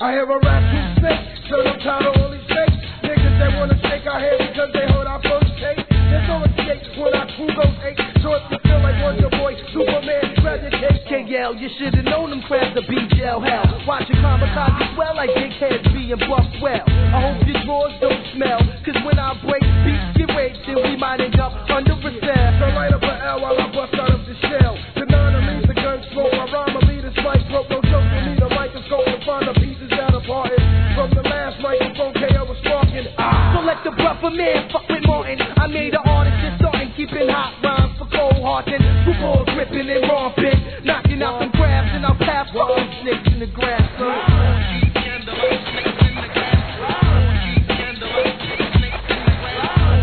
I hear a rap who sick, so I'm tired of all these fakes. Niggas that wanna shake our head because they heard our first tape. There's no escape when our crew goes eight. So if you feel like Wonder Boy, Superman, grab your cake. KL, you should've known them crabs to be jail hell. Watching kamikaze swell like big heads being buffed well. I hope your drawers don't smell, cause when I break beats get raped, then we might end up under a cell. So light up an L while I bust out of the shell. The nine leaves the gun smoke, my rhyme will lead a spike broke. No joke, you need a microscope to find the pieces that are parted. From the last microphone, KL was sparking. So let the brother man fuck with Martin. I made a